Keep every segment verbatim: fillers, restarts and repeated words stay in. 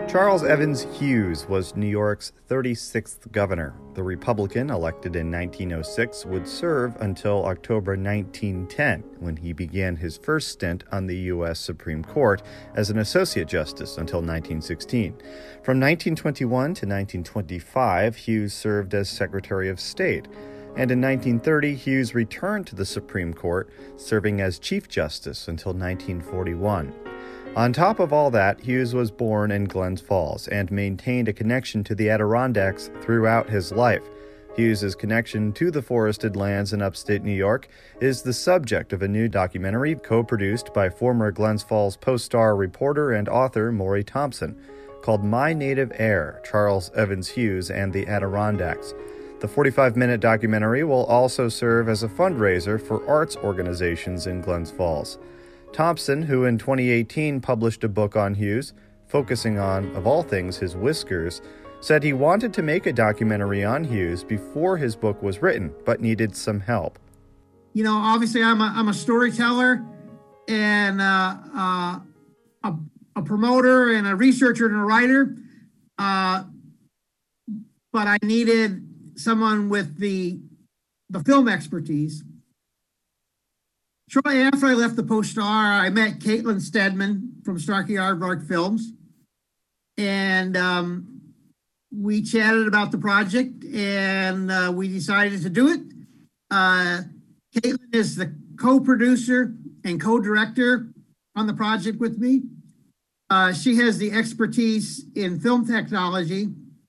Charles Evans Hughes was New York's thirty-sixth governor. The Republican, elected in nineteen oh six, would serve until October nineteen ten, when he began his first stint on the U S Supreme Court as an associate justice until nineteen sixteen. From nineteen twenty-one to nineteen twenty-five, Hughes served as Secretary of State. And in nineteen thirty, Hughes returned to the Supreme Court, serving as Chief Justice until nineteen forty-one. On top of all that, Hughes was born in Glens Falls and maintained a connection to the Adirondacks throughout his life. Hughes's connection to the forested lands in upstate New York is the subject of a new documentary co-produced by former Glens Falls Post-Star reporter and author Maury Thompson, called My Native Air, Charles Evans Hughes and the Adirondacks. The forty-five minute documentary will also serve as a fundraiser for arts organizations in Glens Falls. Thompson, who in twenty eighteen published a book on Hughes, focusing on, of all things, his whiskers, said he wanted to make a documentary on Hughes before his book was written, but needed some help. You know, obviously I'm a, I'm a storyteller and uh, uh, a, a promoter and a researcher and a writer, uh, but I needed someone with the the film expertise. Shortly after I left the Post-Star, I met Caitlin Stedman from Starkey Aardvark Films, and um, we chatted about the project, and uh, we decided to do it. Uh, Caitlin is the co-producer and co-director on the project with me. Uh, she has the expertise in film technology,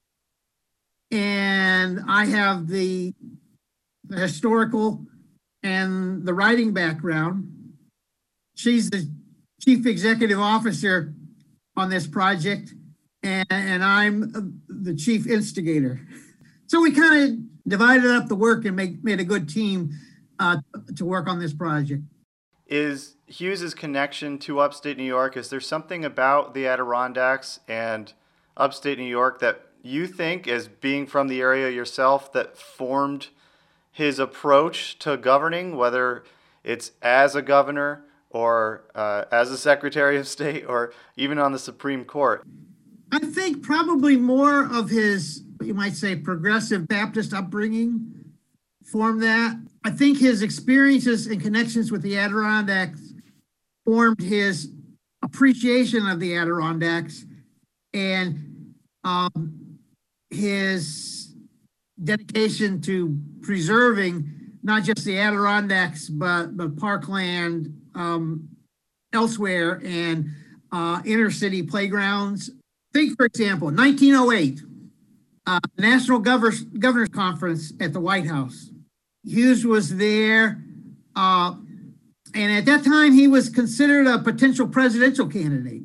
and I have the, the historical and the writing background. She's the chief executive officer on this project, and, and I'm the chief instigator. So we kind of divided up the work and make, made a good team uh, to work on this project. Is Hughes's connection to upstate New York, is there something about the Adirondacks and upstate New York that you think, as being from the area yourself, that formed his approach to governing, whether it's as a governor or uh, as a Secretary of State or even on the Supreme Court? I think probably more of his, you might say, progressive Baptist upbringing formed that. I think his experiences and connections with the Adirondacks formed his appreciation of the Adirondacks and um, his dedication to preserving not just the Adirondacks, but, but parkland um, elsewhere and uh, inner city playgrounds. Think, for example, nineteen oh eight, uh, the National Governors, Governors Conference at the White House. Hughes was there, uh, and at that time he was considered a potential presidential candidate.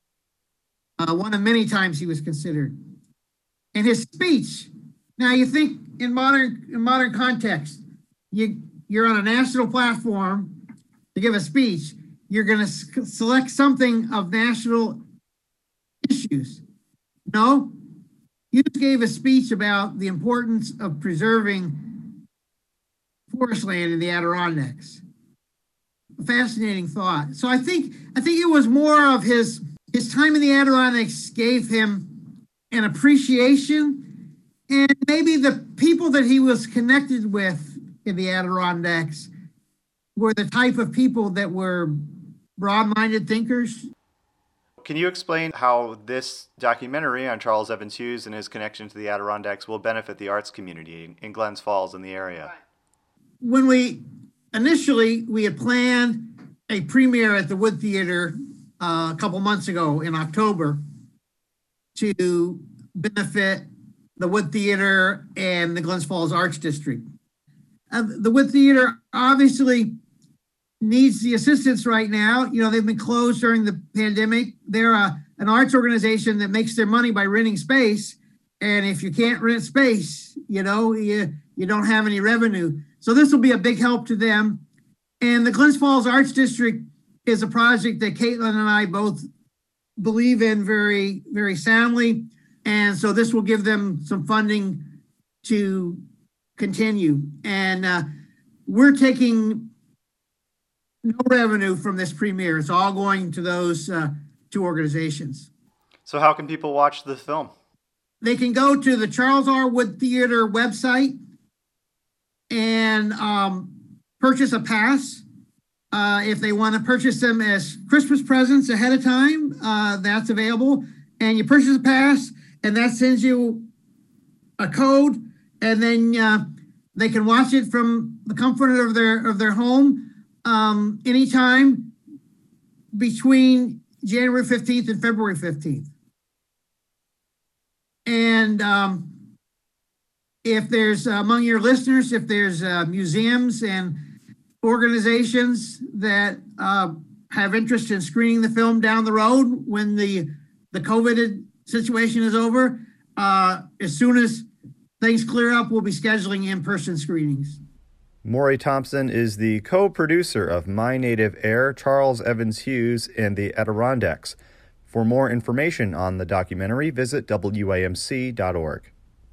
Uh, one of many times he was considered. And his speech, now you think in modern in modern context, you, you're on a national platform to give a speech, you're gonna s- select something of national issues. No, Hughes gave a speech about the importance of preserving forest land in the Adirondacks. A fascinating thought. So I think I think it was more of his his time in the Adirondacks gave him an appreciation, and maybe the people that he was connected with in the Adirondacks were the type of people that were broad-minded thinkers. Can you explain how this documentary on Charles Evans Hughes and his connection to the Adirondacks will benefit the arts community in Glens Falls and the area? When we initially, we had planned a premiere at the Wood Theater uh, a couple months ago in October to benefit the Wood Theater and the Glens Falls Arts District. Uh, the Wood Theater obviously needs the assistance right now. You know, they've been closed during the pandemic. They're a, an arts organization that makes their money by renting space. And if you can't rent space, you know, you, you don't have any revenue. So this will be a big help to them. And the Glens Falls Arts District is a project that Caitlin and I both believe in very, very soundly. And so this will give them some funding to continue. And uh, we're taking no revenue from this premiere. It's all going to those uh, two organizations. So how can people watch the film? They can go to the Charles R. Wood Theater website and um, purchase a pass. Uh, if they want to purchase them as Christmas presents ahead of time, uh, that's available. And you purchase a pass, and that sends you a code, and then uh, they can watch it from the comfort of their of their home um, anytime between January fifteenth and February fifteenth. And um, if there's uh, among your listeners, if there's uh, museums and organizations that uh, have interest in screening the film down the road when the the COVID situation is over, uh, as soon as things clear up, we'll be scheduling in-person screenings. Maury Thompson is the co-producer of My Native Air, Charles Evans Hughes, and the Adirondacks. For more information on the documentary, visit W A M C dot org.